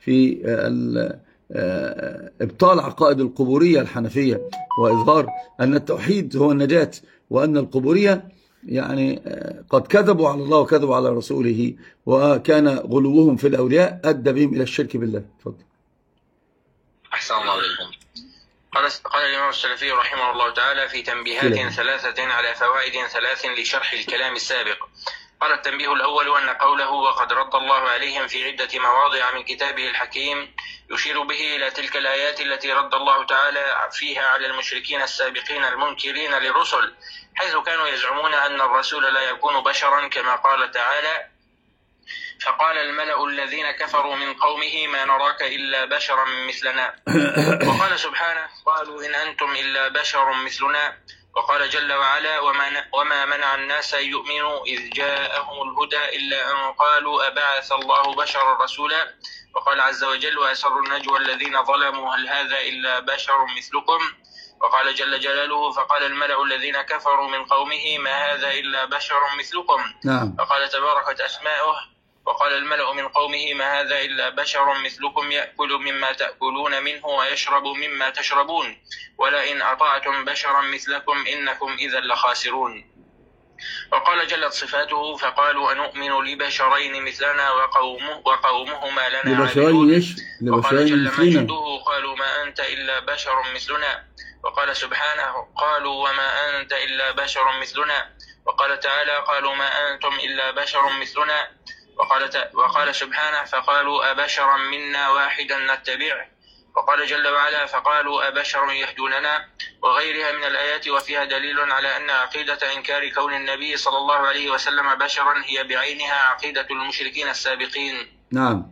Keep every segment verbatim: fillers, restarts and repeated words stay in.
في إبطال عقائد القبورية الحنفية، وإظهار أن التوحيد هو النجاة، وأن القبورية يعني قد كذبوا على الله وكذبوا على رسوله، وكان غلوهم في الأولياء أدى بهم إلى الشرك بالله. تفضل. أحسن الله عليكم. قال قال الإمام السلفي رحمه الله تعالى في تنبيهات كلا. ثلاثة على فوائد ثلاث لشرح الكلام السابق. قال التنبيه الأول أن قوله وقد رد الله عليهم في عدة مواضع من كتابه الحكيم يشير به إلى تلك الآيات التي رد الله تعالى فيها على المشركين السابقين المنكرين للرسل، حيث كانوا يزعمون أن الرسول لا يكون بشرا، كما قال تعالى فقال الملأ الذين كفروا من قومه ما نراك إلا بشرا مثلنا. وقال سبحانه قالوا إن أنتم إلا بشر مثلنا. وقال جل وعلا وما منع الناس أن يؤمنوا إذ جاءهم الهدى إلا أن قالوا أبعث الله بشرا رسولا. وقال عز وجل وأسروا النجوى الذين ظلموا هل هذا إلا بشر مثلكم. وقال جل جلاله فقال الملأ الذين كفروا من قومه ما هذا إلا بشر مثلكم. نعم. وقال تباركت أسماؤه وقال الملأ من قومه ما هذا إلا بشر مثلكم يأكل مما تأكلون منه ويشرب مما تشربون ولئن أطعتم بشرا مثلكم إنكم إذا لخاسرون. وقال جلت صفاته فقالوا أنؤمن لبشرين مثلنا وقومه وقومهما لنا عابدون. وقال جل مجده قالوا ما أنت إلا بشر مثلنا. وقال سبحانه قالوا وما أنت إلا بشر مثلنا. وقال تعالى قالوا ما أنتم إلا بشر مثلنا. وقال, وقال سبحانه فقالوا أبشرا منا واحدا نتبعه. وقال جل وعلا فقالوا أبشر يهدوننا وغيرها من الآيات، وفيها دليل على أن عقيدة إنكار كون النبي صلى الله عليه وسلم بشرا هي بعينها عقيدة المشركين السابقين. نعم.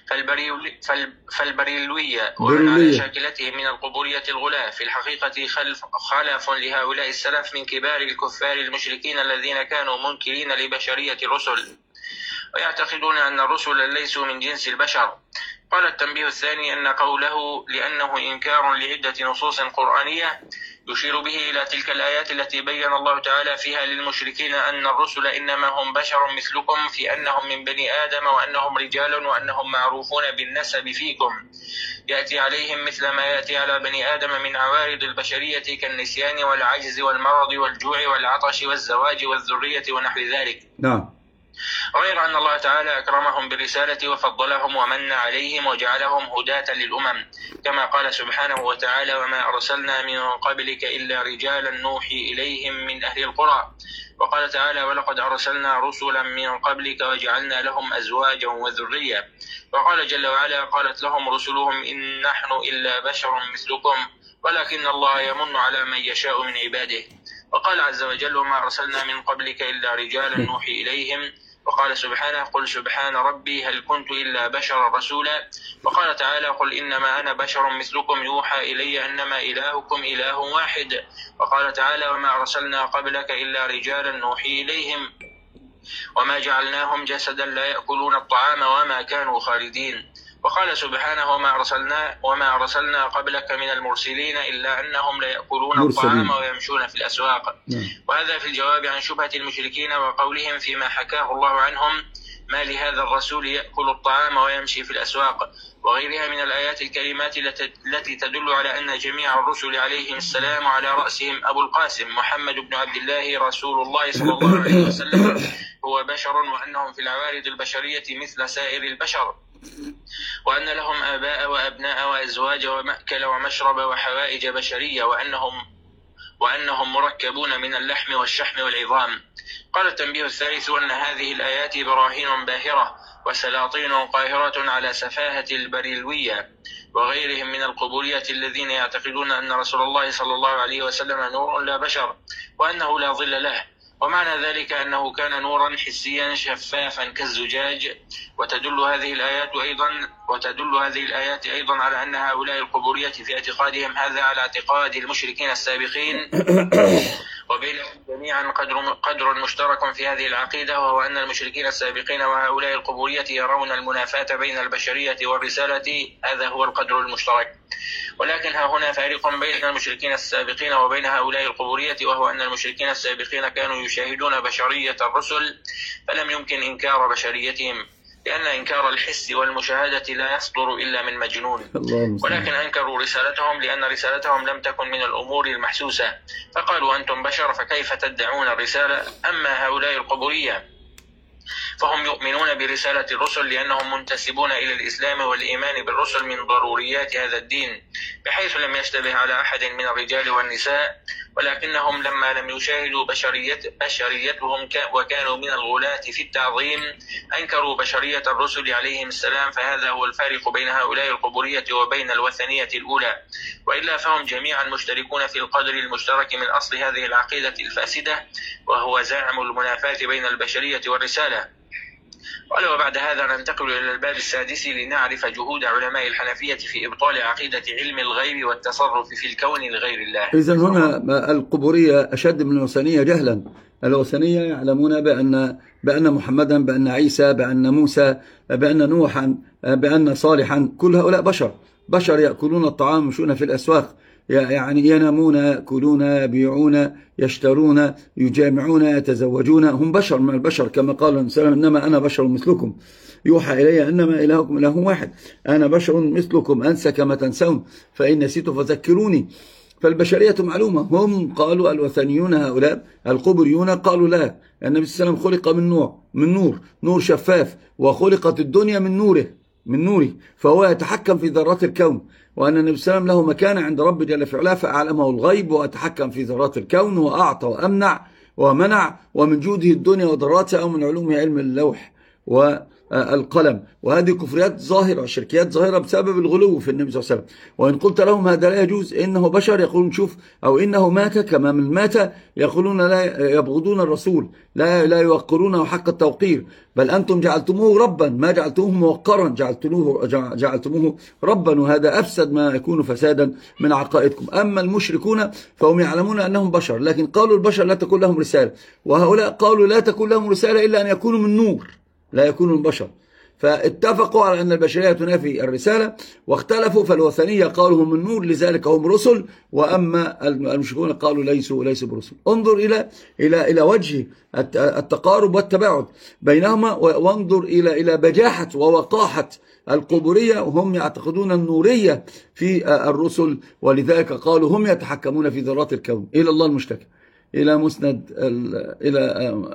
فالبريلوية ومن على شاكلتهم من القبورية الغلاة في الحقيقة خلف خلف لهؤلاء السلف من كبار الكفار المشركين الذين كانوا منكرين لبشرية الرسل ويعتقدون أن الرسل ليسوا من جنس البشر. قال التنبيه الثاني أن قوله لأنه إنكار لعدة نصوص قرآنية يشير به إلى تلك الآيات التي بين الله تعالى فيها للمشركين أن الرسل إنما هم بشر مثلكم في أنهم من بني آدم وأنهم رجال وأنهم معروفون بالنسب فيكم يأتي عليهم مثل ما يأتي على بني آدم من عوارض البشرية كالنسيان والعجز والمرض والجوع والعطش والزواج والذرية ونحو ذلك. نعم. غير أن الله تعالى أكرمهم بالرسالة وفضلهم ومن عليهم وجعلهم هداة للأمم، كما قال سبحانه وتعالى وما أرسلنا من قبلك إلا رجالا نوحي إليهم من أهل القرى. وقال تعالى ولقد أرسلنا رسلا من قبلك وجعلنا لهم أزواجا وذرية. وقال جل وعلا قالت لهم رسلهم إن نحن إلا بشر مثلكم ولكن الله يمن على من يشاء من عباده. وقال عز وجل وما أرسلنا من قبلك إلا رجالا نوحي إليهم. وقال سبحانه قل سبحان ربي هل كنت إلا بشرا رسولا. وقال تعالى قل إنما أنا بشر مثلكم يوحى إلي أنما إلهكم إله واحد. وقال تعالى وما أرسلنا قبلك إلا رجالا نوحي إليهم وما جعلناهم جسدا لا يأكلون الطعام وما كانوا خالدين. وقال سبحانه وما أرسلنا, وما أرسلنا قبلك من المرسلين إلا أنهم لا يأكلون الطعام ويمشون في الأسواق. وهذا في الجواب عن شبهة المشركين وقولهم فيما حكاه الله عنهم ما لهذا الرسول يأكل الطعام ويمشي في الأسواق وغيرها من الآيات الكريمات التي تدل على أن جميع الرسل عليهم السلام على رأسهم أبو القاسم محمد بن عبد الله رسول الله صلى الله عليه وسلم هو بشر وأنهم في العوارض البشرية مثل سائر البشر وأن لهم آباء وأبناء وأزواج ومأكل ومشرب وحوائج بشرية وأنهم, وأنهم مركبون من اللحم والشحم والعظام. قال التنبيه الثالث أن هذه الآيات براهين باهرة وسلاطين قاهرة على سفاهة البريلوية وغيرهم من القبورية الذين يعتقدون أن رسول الله صلى الله عليه وسلم نور لا بشر وأنه لا ظل له. ومعنى ذلك أنه كان نورا حسيا شفافا كالزجاج. وتدل هذه الآيات أيضا وتدل هذه الآيات أيضا على أن هؤلاء القبورية في اعتقادهم هذا على اعتقاد المشركين السابقين وبينهم جميعا قدر قدر مشترك في هذه العقيدة وهو أن المشركين السابقين وهؤلاء القبورية يرون المنافاة بين البشرية والرسالة هذا هو القدر المشترك. ولكن ها هنا فارق بين المشركين السابقين وبين هؤلاء القبورية وهو أن المشركين السابقين كانوا يشاهدون بشرية الرسل فلم يمكن إنكار بشريتهم لأن إنكار الحس والمشاهدة لا يصدر إلا من مجنون. ولكن أنكروا رسالتهم لأن رسالتهم لم تكن من الأمور المحسوسة، فقالوا أنتم بشر فكيف تدعون الرسالة؟ أما هؤلاء القبورية فهم يؤمنون برسالة الرسل لأنهم منتسبون إلى الإسلام والإيمان بالرسل من ضروريات هذا الدين، بحيث لم يشتبه على أحد من الرجال والنساء، ولكنهم لما لم يشاهدوا بشرية بشريتهم وكانوا من الغلاة في التعظيم أنكروا بشرية الرسل عليهم السلام. فهذا هو الفارق بين هؤلاء القبورية وبين الوثنية الأولى، وإلا فهم جميعا مشتركون في القدر المشترك من أصل هذه العقيدة الفاسدة، وهو زعم المنافاة بين البشرية والرسالة. قال وبعد هذا ننتقل إلى الباب السادس لنعرف جهود علماء الحنفية في إبطال عقيدة علم الغيب والتصرف في الكون لغير الله. إذن هنا القبورية أشد من الوثنية جهلا. الوثنية يعلمون بأن بأن محمدا، بأن عيسى، بأن موسى، بأن نوحا، بأن صالحا، كل هؤلاء بشر بشر يأكلون الطعام، يمشون في الأسواق، يعني ينامون، يأكلون، يبيعون، يشترون، يجامعون، يتزوجون، هم بشر من البشر، كما قال النبي صلى الله عليه وسلم إنما أنا بشر مثلكم يوحى إلي أنما إلهكم إله واحد، أنا بشر مثلكم أنسى كما تنسون فإن نسيت فذكروني. فالبشرية معلومة. هم قالوا الوثنيون هؤلاء القبريون قالوا لا، النبي صلى الله عليه وسلم خلق من نور من نور نور شفاف، وخلقت الدنيا من نوره من نوره فهو يتحكم في ذرات الكون، وأن النبي صلى الله عليه وسلم له مكانة عند رب جل في علاه فأعلمه الغيب وأتحكم في ذرات الكون وأعطى وأمنع ومنع، ومن جوده الدنيا وذراتها، أو من علومه علم اللوح والقلم. وهذه كفريات ظاهرة وشركيات ظاهرة بسبب الغلو في النبي صلى الله عليه وسلم. وإن قلت لهم هذا لا يجوز، إنه بشر، يقولون شوف، أو إنه مات كما من مات، يقولون لا يبغضون الرسول، لا لا يوقرونه حق التوقير، بل أنتم جعلتموه ربا، ما جعلتموه موقرا، جعلتموه جعلتموه ربا، وهذا أفسد ما يكون فسادا من عقائدكم. أما المشركون فهم يعلمون أنهم بشر، لكن قالوا البشر لا تكون لهم رسالة، وهؤلاء قالوا لا تكون لهم رسالة إلا أن يكونوا من نور، لا يكونوا من بشر. فاتفقوا على أن البشرية تنافي الرسالة، واختلفوا. فالوثنية قالوا هم من نور لذلك هم رسل، وأما المشركون قالوا ليسوا ليسوا برسل. انظر إلى إلى إلى وجه التقارب والتباعد بينهما، وانظر إلى إلى بجاحة ووقاحة القبورية، وهم يعتقدون النورية في الرسل، ولذلك قالوا هم يتحكمون في ذرات الكون. إلى الله المشتكى، إلى مسند إلى